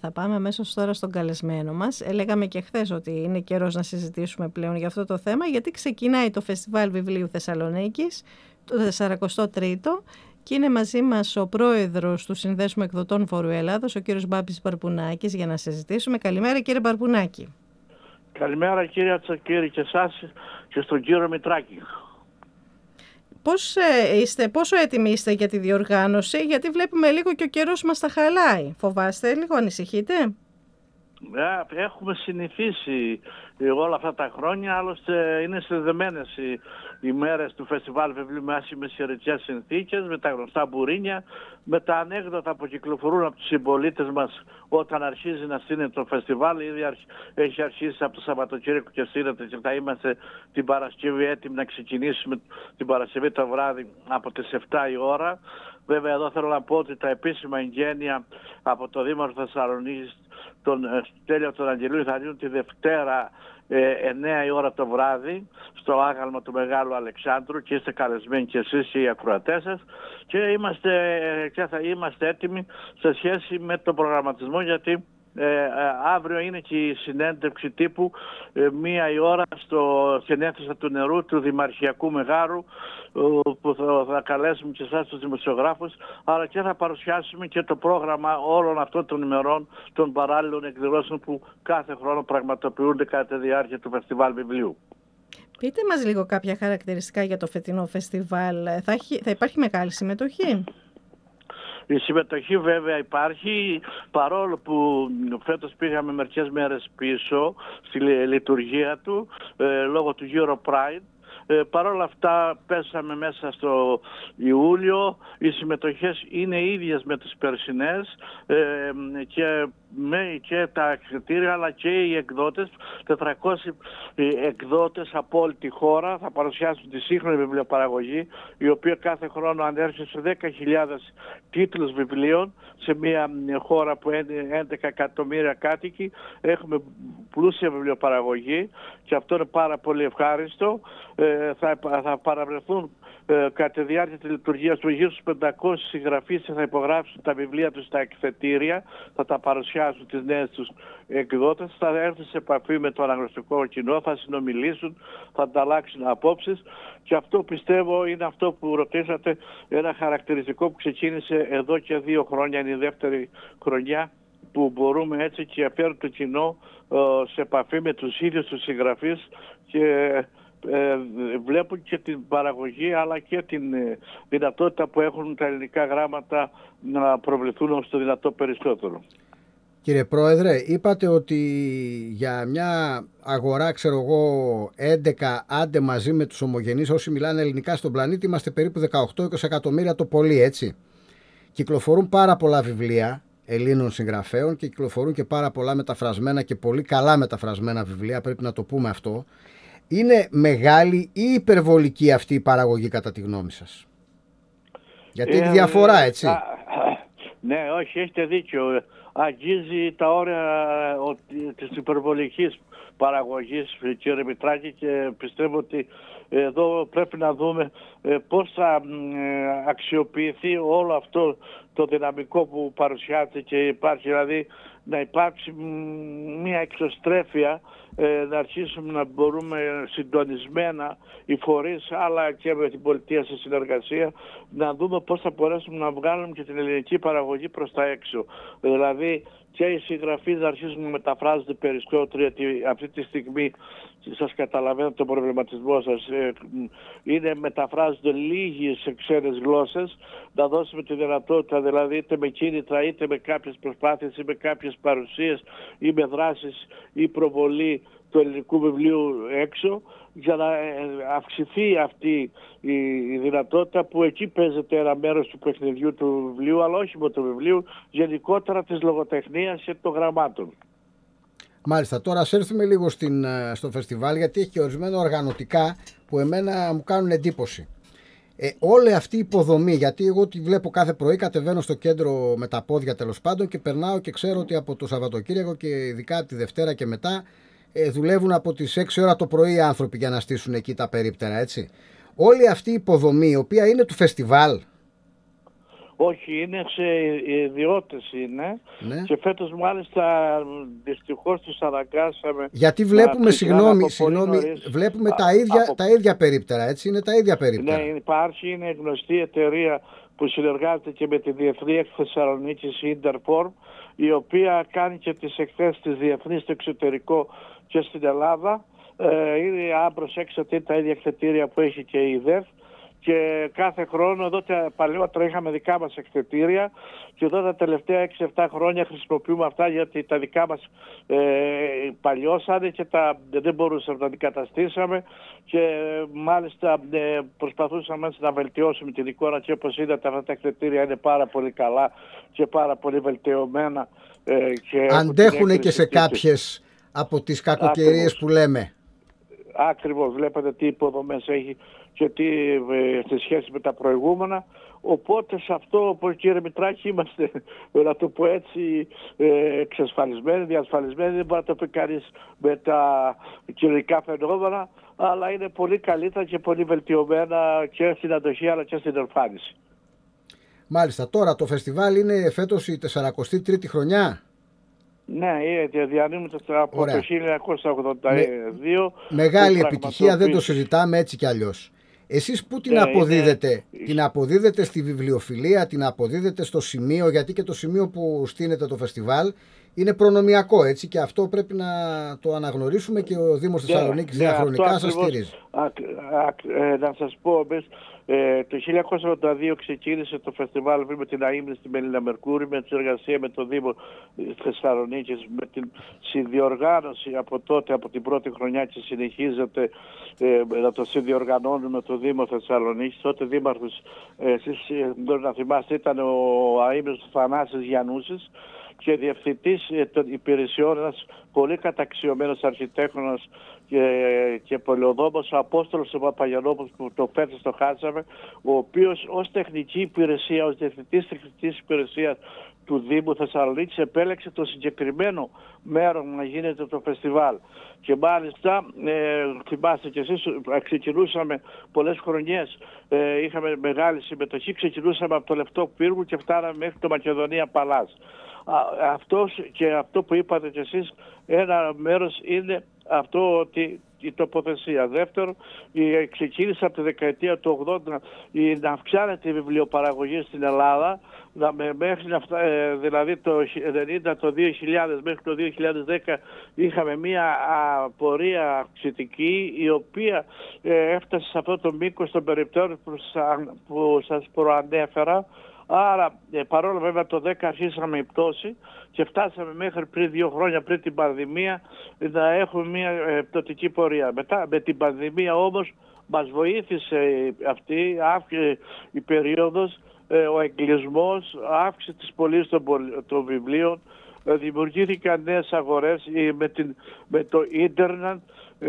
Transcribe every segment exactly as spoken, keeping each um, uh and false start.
Θα πάμε αμέσως τώρα στον καλεσμένο μας. Έλεγαμε και χθες ότι είναι καιρός να συζητήσουμε πλέον για αυτό το θέμα, γιατί ξεκινάει το Φεστιβάλ Βιβλίου Θεσσαλονίκης, το σαρακοστό τρίτο, και είναι μαζί μας ο πρόεδρος του Συνδέσμου Εκδοτών Βορείου Ελλάδος, ο κύριος Μπάμπης Μπαρπουνάκης, για να συζητήσουμε. Καλημέρα, κύριε Μπαρπουνάκη. Καλημέρα, κύριε Τσακίρη, και εσάς και στον κύριο Μητράκη. Πώς είστε, πόσο έτοιμοι είστε για τη διοργάνωση, γιατί βλέπουμε λίγο και ο καιρός μας τα χαλάει. Φοβάστε λίγο, ανησυχείτε? Έχουμε συνηθίσει όλα αυτά τα χρόνια, άλλωστε είναι συνδεμένες οι, οι μέρες του Φεστιβάλ Βιβλίου με άσχημες χαιρετικές συνθήκες, με τα γνωστά μπουρίνια, με τα ανέκδοτα που κυκλοφορούν από τους συμπολίτες μας όταν αρχίζει να στείνεται το φεστιβάλ. Ήδη έχει αρχίσει από το Σαββατοκύριακο και στείνεται και θα είμαστε την Παρασκευή έτοιμοι να ξεκινήσουμε την Παρασκευή το βράδυ από τις επτά η ώρα. Βέβαια εδώ θέλω να πω ότι τα επίσημα εγγένεια από το Δήμαρχο Θεσσαλονίκης, τον Στέλιο τον Αγγελίου, θα γίνουν τη Δευτέρα ε, εννιά η ώρα το βράδυ στο άγαλμα του Μεγάλου Αλεξάνδρου, και είστε καλεσμένοι και εσείς και οι ακροατές σας, και είμαστε, και θα είμαστε έτοιμοι σε σχέση με τον προγραμματισμό, γιατί Ε, αύριο είναι και η συνέντευξη τύπου ε, μία η ώρα στο Γενέθλια του Νερού του Δημαρχιακού Μεγάρου, ε, που θα, θα καλέσουμε και εσάς τους δημοσιογράφους, αλλά και θα παρουσιάσουμε και το πρόγραμμα όλων αυτών των ημερών των παράλληλων εκδηλώσεων που κάθε χρόνο πραγματοποιούνται κατά τη διάρκεια του Φεστιβάλ Βιβλίου. Πείτε μας λίγο κάποια χαρακτηριστικά για το φετινό φεστιβάλ. Θα, έχει, θα υπάρχει μεγάλη συμμετοχή? Η συμμετοχή βέβαια υπάρχει, παρόλο που φέτος πήγαμε μερικές μέρες πίσω στη λειτουργία του ε, λόγω του Euro Pride. Ε, Παρ' όλα αυτά πέσαμε μέσα στο Ιούλιο. Οι συμμετοχές είναι ίδιες με τις περσινές, ε, και, με, και τα κριτήρια αλλά και οι εκδότες. τετρακόσιοι εκδότες από όλη τη χώρα θα παρουσιάσουν τη σύγχρονη βιβλιοπαραγωγή, η οποία κάθε χρόνο ανέρχεται σε δέκα χιλιάδες τίτλους βιβλίων σε μια χώρα που είναι έντεκα εκατομμύρια κάτοικοι. Έχουμε πλούσια βιβλιοπαραγωγή και αυτό είναι πάρα πολύ ευχάριστο. Ε, θα, θα παραβρεθούν ε, κατά τη διάρκεια της λειτουργίας του γύρω στους πεντακόσιοι συγγραφείς και θα υπογράψουν τα βιβλία τους στα εκθετήρια, θα τα παρουσιάσουν τις νέες τους εκδότες, θα έρθουν σε επαφή με το αναγνωστικό κοινό, θα συνομιλήσουν, θα ανταλλάξουν απόψεις, και αυτό πιστεύω είναι αυτό που ρωτήσατε, ένα χαρακτηριστικό που ξεκίνησε εδώ και δύο χρόνια, είναι η δεύτερη χρονιά που μπορούμε έτσι και φέρουν το κοινό ε, σε επαφή με τους ίδιους τους συγγραφείς και ε, βλέπουν και την παραγωγή αλλά και την ε, δυνατότητα που έχουν τα ελληνικά γράμματα να προβληθούν ως το δυνατό περισσότερο. Κύριε Πρόεδρε, είπατε ότι για μια αγορά, ξέρω εγώ, έντεκα, άντε μαζί με τους ομογενείς όσοι μιλάνε ελληνικά στον πλανήτη, είμαστε περίπου δεκαοκτώ με είκοσι εκατομμύρια το πολύ, έτσι. Κυκλοφορούν πάρα πολλά βιβλία Ελλήνων συγγραφέων και κυκλοφορούν και πάρα πολλά μεταφρασμένα και πολύ καλά μεταφρασμένα βιβλία, πρέπει να το πούμε αυτό. Είναι μεγάλη ή υπερβολική αυτή η παραγωγή κατά τη γνώμη σας? Γιατί έχει διαφορά, έτσι. Α, ναι, όχι, έχετε δίκιο. Αγγίζει τα όρια της υπερβολικής παραγωγής, κύριε Μητράκη, και πιστεύω ότι εδώ πρέπει να δούμε πώς θα αξιοποιηθεί όλο αυτό το δυναμικό που παρουσιάζεται και υπάρχει, δηλαδή να υπάρξει μια εξωστρέφεια, να αρχίσουμε να μπορούμε συντονισμένα οι φορείς αλλά και με την πολιτεία σε συνεργασία να δούμε πώς θα μπορέσουμε να βγάλουμε και την ελληνική παραγωγή προς τα έξω. Δηλαδή και οι συγγραφείς να αρχίσουν να μεταφράζονται περισσότερο, γιατί αυτή τη στιγμή σας καταλαβαίνω τον προβληματισμό σας, είναι μεταφράζονται λίγοι σε ξένες γλώσσες, να δώσουμε τη δυνατότητα δηλαδή είτε με κίνητρα είτε με κάποιες προσπάθειες ή με κάποιες παρουσίες ή με δράσεις ή προβολή του ελληνικού βιβλίου έξω, για να αυξηθεί αυτή η δυνατότητα που εκεί παίζεται ένα μέρος του παιχνιδιού του βιβλίου, αλλά όχι μόνο του βιβλίου, γενικότερα της λογοτεχνίας και των γραμμάτων. Μάλιστα, τώρα ας έρθουμε λίγο στην, στο φεστιβάλ, γιατί έχει και ορισμένα οργανωτικά που εμένα μου κάνουν εντύπωση. Ε, όλη αυτή η υποδομή, γιατί εγώ τη βλέπω κάθε πρωί, κατεβαίνω στο κέντρο με τα πόδια τέλος πάντων και περνάω και ξέρω ότι από το Σαββατοκύριακο και ειδικά τη Δευτέρα και μετά ε, δουλεύουν από τις έξι ώρα το πρωί οι άνθρωποι για να στήσουν εκεί τα περίπτερα, έτσι. Όλη αυτή η υποδομή, η οποία είναι του φεστιβάλ. Όχι, είναι σε ιδιώτες είναι. Ναι. Και φέτος μάλιστα δυστυχώς τους αναγκάσαμε. Γιατί βλέπουμε, συγγνώμη, συγγνώμη βλέπουμε α, τα, ίδια, από... τα ίδια περίπτερα, έτσι, είναι τα ίδια περίπτερα. Ναι, υπάρχει, είναι γνωστή εταιρεία που συνεργάζεται και με τη Διεθνή Έκθεση Θεσσαλονίκης, η Interform, η οποία κάνει και τις εκθέσεις της διεθνής στο εξωτερικό και στην Ελλάδα. Ε, είναι άμπρος έξω τα ίδια εκθετήρια που έχει και η ΔΕΘ. Και κάθε χρόνο, εδώ παλαιότερα είχαμε δικά μας εκθετήρια και εδώ τα τελευταία έξι επτά χρόνια χρησιμοποιούμε αυτά, γιατί τα δικά μας ε, παλιώσανε και τα, δεν μπορούσαμε να τα αντικαταστήσαμε, και μάλιστα ε, προσπαθούσαμε να βελτιώσουμε την εικόνα, και όπως είδατε αυτά τα εκθετήρια είναι πάρα πολύ καλά και πάρα πολύ βελτιωμένα. Ε, και αντέχουν και σε κάποιες από τις κακοκαιρίες που λέμε. Ακριβώς, βλέπετε τι υποδομές έχει και τι ε, στη σχέση με τα προηγούμενα. Οπότε σε αυτό, κύριε Μητράκη, είμαστε, να το πω έτσι, ε, εξασφαλισμένοι, διασφαλισμένοι. Δεν μπορεί να το πει κανείς με τα κοινωνικά φαινόμενα, αλλά είναι πολύ καλύτερα και πολύ βελτιωμένα και στην αντοχή αλλά και στην εμφάνιση. Μάλιστα. Τώρα το φεστιβάλ είναι φέτος η σαρακοστή τρίτη χρονιά. Ναι, διανύμεται από Ωραία. το χίλια εννιακόσια ογδόντα δύο. Με, μεγάλη επιτυχία, δεν το συζητάμε έτσι κι αλλιώς. Εσείς πού την ναι, αποδίδετε? Είναι... Την αποδίδετε στη βιβλιοφιλία, την αποδίδετε στο σημείο, γιατί και το σημείο που στείνεται το φεστιβάλ είναι προνομιακό, έτσι, και αυτό πρέπει να το αναγνωρίσουμε, και ο Δήμος ναι, Θεσσαλονίκης ναι, διαχρονικά σας στηρίζει. Α, α, ε, να σας πω, εμείς, ε, το χίλια εννιακόσια ογδόντα δύο ξεκίνησε το φεστιβάλ με την αείμνη στη Μελίνα Μερκούρη, με τη συνεργασία με το Δήμο Θεσσαλονίκης, με την συνδιοργάνωση από τότε, από την πρώτη χρονιά, και συνεχίζεται ε, να το συνδιοργανώνουμε το Δήμο Θεσσαλονίκης. Τότε δήμαρχος, ε, εσείς ε, μπορεί να θυμάστε, ήταν ο αείμνης Θανάσης Γιαννούσης, και διευθυντής των υπηρεσιών, ένας πολύ καταξιωμένος αρχιτέκτονας και, και πολεοδόμος, ο Απόστολος ο Παπαγιαννόπουλος, που το φέτος το χάσαμε, ο οποίος ως τεχνική υπηρεσία, ως διευθυντής τεχνικής υπηρεσίας του Δήμου Θεσσαλονίκης επέλεξε το συγκεκριμένο μέρο να γίνεται το φεστιβάλ. Και μάλιστα, ε, θυμάστε και εσείς, ξεκινούσαμε πολλές χρονιές, ε, είχαμε μεγάλη συμμετοχή, ξεκινούσαμε από το Λευτό Πύργου και φτάναμε μέχρι το Μακεδονία Παλάς. Αυτός και αυτό που είπατε κι εσείς, ένα μέρος είναι αυτό, ότι η τοποθεσία. Δεύτερον, ξεκίνησε από τη δεκαετία του ογδόντα να αυξάνεται η βιβλιοπαραγωγή στην Ελλάδα, να, μέχρι να φτά, δηλαδή το ενενήντα, το δύο χιλιάδες μέχρι το δύο χιλιάδες δέκα είχαμε μια πορεία αυξητική, η οποία ε, έφτασε σε αυτό το μήκος των περιπτώσεων που, που σας προανέφερα. Άρα, ε, παρόλο βέβαια το δέκα αρχίσαμε η πτώση και φτάσαμε μέχρι πριν δύο χρόνια, πριν την πανδημία, να έχουμε μια ε, πτωτική πορεία. Μετά, με την πανδημία όμως μας βοήθησε αυτή αύξη, η περίοδος, ε, ο εγκλισμός, αύξηση της πωλήσης των, των βιβλίων, ε, δημιουργήθηκαν νέες αγορές ε, με, την, με το ίντερνετ, ε,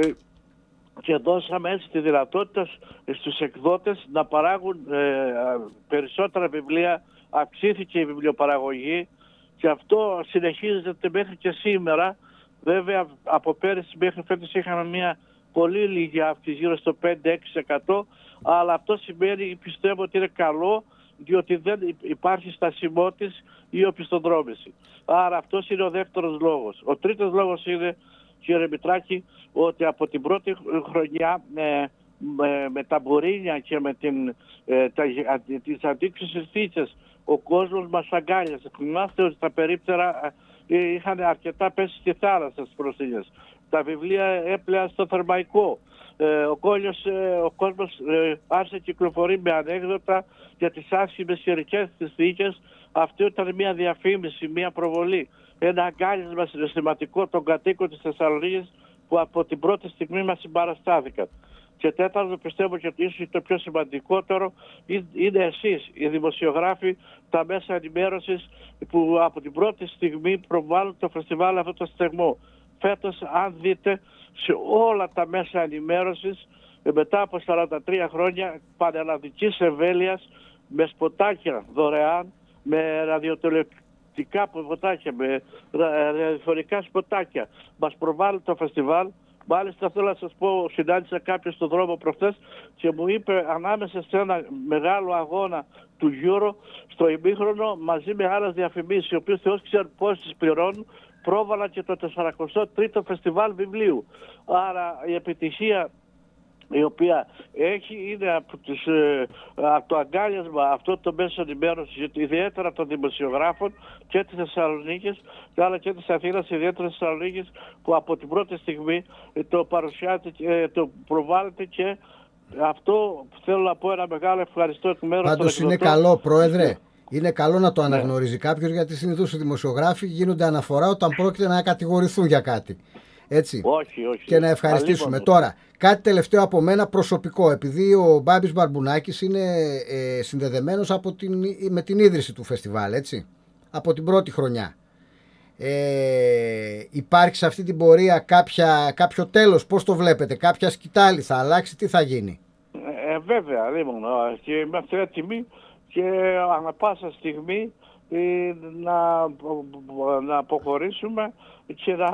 και δώσαμε έτσι τη δυνατότητα στους εκδότες να παράγουν ε, περισσότερα βιβλία, αυξήθηκε η βιβλιοπαραγωγή, και αυτό συνεχίζεται μέχρι και σήμερα. Βέβαια από πέρυσι μέχρι φέτος είχαμε μια πολύ λίγη αύξηση, γύρω στο πέντε με έξι τοις εκατό, αλλά αυτό σημαίνει, πιστεύω ότι είναι καλό, διότι δεν υπάρχει στασιμότης ή οπισθοδρόμηση. Άρα αυτός είναι ο δεύτερος λόγος. Ο τρίτος λόγος είναι, κύριε Μητράκη, ότι από την πρώτη χρονιά ε, με, με τα μπουρίνια και με την, ε, τα, τις αντίξουσες θύτσες ο κόσμος μας αγκάλιασε. Θυμάστε ότι τα περίπτερα ε, είχαν αρκετά πέσει στη θάλασσα στις προστινιές. Τα βιβλία έπλεαν στο θερμαϊκό. Ε, ο, κόλιος, ε, ο κόσμος ε, άρχισε να κυκλοφορεί με ανέκδοτα για τις άσχημες καιρικές της θήκες. Αυτό ήταν μια διαφήμιση, μια προβολή. Ένα αγκάλισμα συναισθηματικό των κατοίκων της Θεσσαλονίκης που από την πρώτη στιγμή μας συμπαραστάθηκαν. Και τέταρτο, πιστεύω και ίσως το πιο σημαντικότερο, είναι εσείς, οι δημοσιογράφοι, τα μέσα ενημέρωσης που από την πρώτη στιγμή προβάλλουν το φεστιβάλ αυτό το στεγμό. Φέτος, αν δείτε, σε όλα τα μέσα ενημέρωσης, μετά από σαράντα τρία χρόνια πανελλαδικής εμβέλειας, με σποτάκια δωρεάν, με ραδιοτηλεοπτικά σποτάκια, με ραδιοφωνικά σποτάκια, μας προβάλλουν το φεστιβάλ Μάλιστα θέλω να σας πω, συνάντησα κάποιον στον δρόμο προχθές και μου είπε ανάμεσα σε ένα μεγάλο αγώνα του Euro στο ημίχρονο μαζί με άλλες διαφημίσεις, οι οποίες Θεός ξέρει πώς τις πληρώνουν, πρόβαλα και το τεσσαρακοστό τρίτο φεστιβάλ βιβλίου. Άρα η επιτυχία η οποία έχει είναι από, τις, ε, από το αγκάλιασμα αυτό το μέσο ενημέρωση, ιδιαίτερα των δημοσιογράφων και της Θεσσαλονίκης, αλλά και της Αθήνας, ιδιαίτερα της Θεσσαλονίκης, που από την πρώτη στιγμή ε, το παρουσιάζεται και ε, το προβάλλεται, και αυτό θέλω να πω ένα μεγάλο ευχαριστώ εκ μέρους των Πάντως είναι εκδοτών. καλό, Πρόεδρε. Είναι καλό να το αναγνωρίζει ναι. κάποιος, γιατί συνήθως οι δημοσιογράφοι γίνονται αναφορά όταν πρόκειται να κατηγορηθούν για κάτι. Έτσι. Όχι, όχι. Και να ευχαριστήσουμε. Τώρα, κάτι τελευταίο από μένα προσωπικό. Επειδή ο Μπάμπης Μπαρμπουνάκης είναι ε, συνδεδεμένος από την, με την ίδρυση του φεστιβάλ, έτσι. Από την πρώτη χρονιά. Ε, υπάρχει σε αυτή την πορεία κάποια, κάποιο τέλος, πώς το βλέπετε, κάποια σκητάλη, θα αλλάξει, τι θα γίνει? Ε, βέβαια, λοιπόν, και είμαστε έτοιμοι και ανά πάσα στιγμή ε, να, να αποχωρήσουμε και να,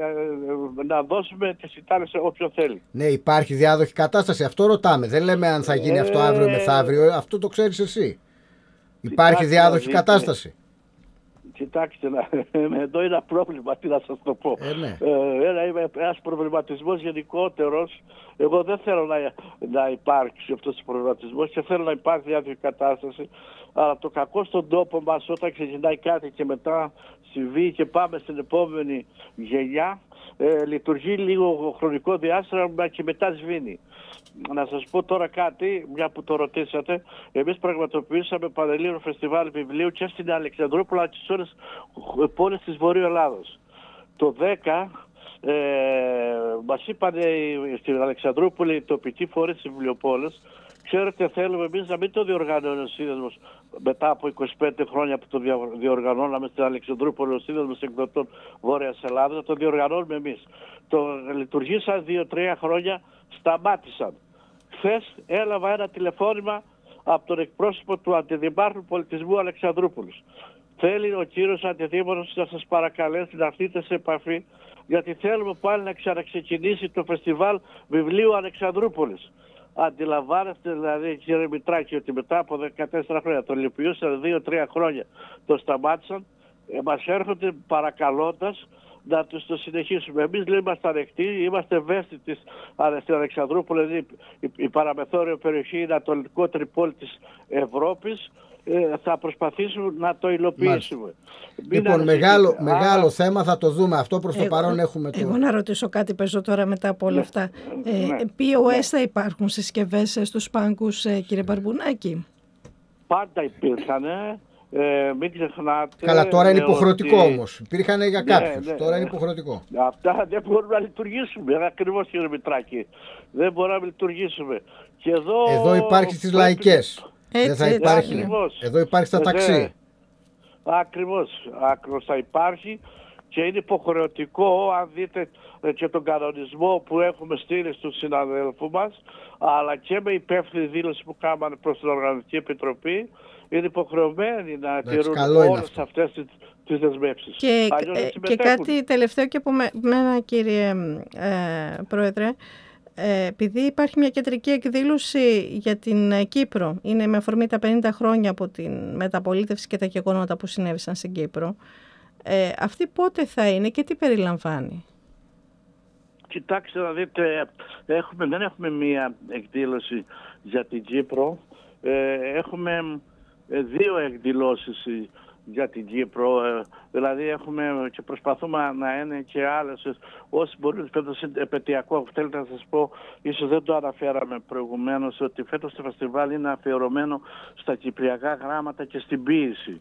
να δώσουμε τις ιτάλες σε όποιον θέλει. Ναι, υπάρχει διάδοχη κατάσταση, αυτό ρωτάμε. Δεν λέμε αν θα γίνει ε, αυτό αύριο ή μεθαύριο, αυτό το ξέρεις εσύ. Υπάρχει διάδοχη δείτε, κατάσταση. Κοιτάξτε, εδώ είναι ένα πρόβλημα, τι να σας το πω. Ε, ναι. ε, ένα, ένας προβληματισμός γενικότερος. Εγώ δεν θέλω να, να υπάρξει αυτός ο προβληματισμός και θέλω να υπάρχει διάδοχη κατάσταση. Αλλά το κακό στον τόπο μας, όταν ξεκινάει κάτι και μετά συμβεί και πάμε στην επόμενη γενιά, ε, λειτουργεί λίγο χρονικό διάστημα και μετά σβήνει. Να σας πω τώρα κάτι, μια που το ρωτήσατε. Εμείς πραγματοποιήσαμε πανελλήνιο φεστιβάλ βιβλίου και στην Αλεξανδρούπολη αλλά και σε όλες τις πόλεις της Βορείου Ελλάδος. Το δέκα ε, μας είπαν στην Αλεξανδρούπολη οι τοπικοί φορείς της βιβλιοπόλης, ξέρετε, θέλουμε εμείς να μην το διοργανώνει ο Σύνδεσμος μετά από είκοσι πέντε χρόνια που το διοργανώναμε στην Αλεξανδρούπολη, ο Σύνδεσμος Εκδοτών Βόρειας Ελλάδας, να το διοργανώνουμε εμείς. Το λειτουργήσαν δύο τρία χρόνια, σταμάτησαν. Χθες έλαβα ένα τηλεφώνημα από τον εκπρόσωπο του Αντιδημάρχου Πολιτισμού Αλεξανδρούπολης. Θέλει ο κύριος Αντιδήμαρχος να σας παρακαλέσει να έρθετε σε επαφή, γιατί θέλουμε πάλι να ξαναξεκινήσει το φεστιβάλ βιβλίου Αλεξανδρούπολης. Αντιλαμβάνεστε δηλαδή, κύριε Μητράκη, ότι μετά από δεκατέσσερα χρόνια το λυπιούσαν, δύο τρία χρόνια το σταμάτησαν, ε, μας έρχονται παρακαλώντας να τους το συνεχίσουμε. Εμείς λέμε είμαστε ανεκτοί, είμαστε ευαίσθητοι στην Αλεξανδρούπολη, δηλαδή η, η παραμεθόριο περιοχή είναι η ανατολικότερη πόλη της Ευρώπης. Ε, θα προσπαθήσουμε να το υλοποιήσουμε. Λοιπόν, μεγάλο, μεγάλο θέμα, θα το δούμε αυτό. Προς το εγώ, παρόν έχουμε το... Εγώ να ρωτήσω κάτι παίζω τώρα μετά από όλα ναι, αυτά. Ναι, ε, ναι, πι ο ες ναι. θα υπάρχουν συσκευές στους πάγκους, ε, κύριε Μπαρμπουνάκη? Πάντα υπήρχαν. Ε, μην ξεχνάτε. Καλά, τώρα είναι ε, υποχρεωτικό ότι... όμως. Υπήρχαν για κάποιους. Ναι, ναι, τώρα είναι υποχρεωτικό. Αυτά δεν μπορούμε να λειτουργήσουμε. Ακριβώς, κύριε Μητράκη. Δεν μπορούμε να λιτουργήσουμε. Και εδώ, εδώ υπάρχει στις πρέπει... λαϊκές. Έτσι, δεν θα έτσι, υπάρχει. Ακριβώς. Εδώ υπάρχει στα ταξί. Ακριβώς. Ακριβώς θα υπάρχει και είναι υποχρεωτικό, αν δείτε και τον κανονισμό που έχουμε στείλει στους συναδέλφους μας, αλλά και με υπεύθυνη δήλωση που κάναμε προς την Οργανωτική Επιτροπή, είναι υποχρεωμένοι να τηρούν όλες αυτές τις, τις δεσμεύσεις. Και, ε, και κάτι τελευταίο και από μένα, κύριε ε, Πρόεδρε, ε, επειδή υπάρχει μια κεντρική εκδήλωση για την Κύπρο, είναι με αφορμή τα πενήντα χρόνια από την μεταπολίτευση και τα γεγονότα που συνέβησαν στην Κύπρο, ε, αυτή πότε θα είναι και τι περιλαμβάνει? Κοιτάξτε να δείτε, έχουμε, δεν έχουμε μία εκδήλωση για την Κύπρο, ε, έχουμε δύο εκδηλώσεις για την Κύπρο, ε, δηλαδή έχουμε και προσπαθούμε να είναι και άλλες, όσοι μπορούν φέτος είναι επαιτειακό, θέλετε να σας πω, ίσως δεν το αναφέραμε προηγουμένως, ότι φέτος το φεστιβάλ είναι αφιερωμένο στα κυπριακά γράμματα και στην ποίηση,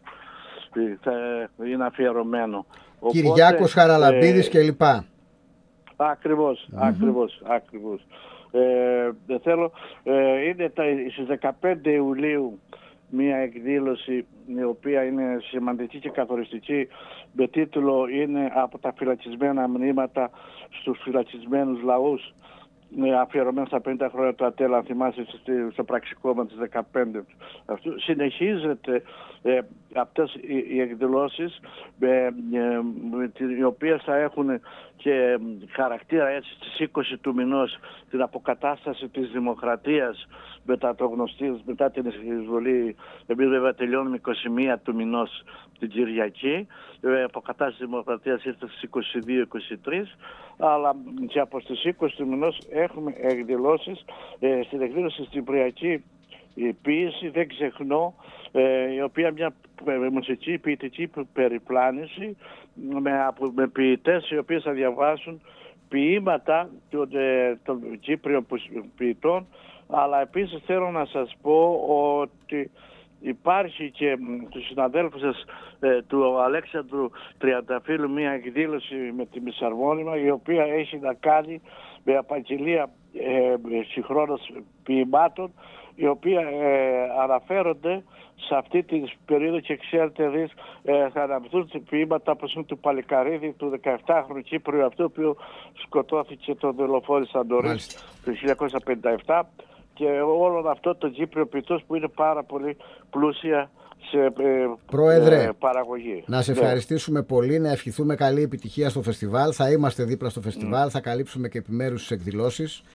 είναι αφιερωμένο. Κυριάκος Χαραλαμπίδης ε, κλπ. Ακριβώς, mm-hmm. ακριβώς, ακριβώς. Ε, θέλω, ε, είναι τα, στις δεκαπέντε Ιουλίου μια εκδήλωση η οποία είναι σημαντική και καθοριστική, με τίτλο είναι «Από τα φυλακισμένα μνήματα στους φυλακισμένους λαούς». αφιερωμένο στα πενήντα χρόνια του ΑΤΕΛ, αν θυμάσαι, στο πραξικόπημα της δεκαπέντε αυτού. Συνεχίζεται ε, αυτές οι, οι εκδηλώσεις ε, ε, οι οποίες θα έχουν και χαρακτήρα έτσι στις είκοσι του μηνός, την αποκατάσταση της δημοκρατίας μετά το γνωστή, μετά την εισβολή, επειδή βέβαια τελειώνουμε είκοσι μία του μηνός την Κυριακή, η αποκατάσταση της δημοκρατίας ήρθε στις είκοσι δύο είκοσι τρία, αλλά και από στις είκοσι του μηνός έχουμε εκδηλώσεις, ε, στην εκδήλωση στην Κυπριακή η ποίηση, δεν ξεχνώ, ε, η οποία μια μουσική ποιητική περιπλάνηση με, με ποιητές οι οποίες θα διαβάσουν ποίηματα των, των Κύπριων ποιητών, αλλά επίσης θέλω να σας πω ότι υπάρχει και τους συναδέλφους σας, ε, του Αλέξανδρου Τριανταφύλλου, μια εκδήλωση με τη Μισαρμόνιμα, η οποία έχει να κάνει με απαγγελία ε, συγχρόνως ποιημάτων, οι οποία ε, αναφέρονται σε αυτή την περίοδο, και ξέρετε δεις, ε, θα αναπτύσσουν ποίηματα όπως είναι του Παλικαρίδη, του δεκαεφτάχρονου Κύπριου, αυτό που σκοτώθηκε τον δολοφόνο Σαντορής το χίλια εννιακόσια πενήντα επτά, και όλο αυτό το Κύπριο ποιητός που είναι πάρα πολύ πλούσια σε ε, Πρόεδρε, ε, παραγωγή. Να σε ευχαριστήσουμε ναι. πολύ, να ευχηθούμε καλή επιτυχία στο φεστιβάλ. Θα είμαστε δίπλα στο φεστιβάλ, mm. θα καλύψουμε και επιμέρους εκδηλώσεις.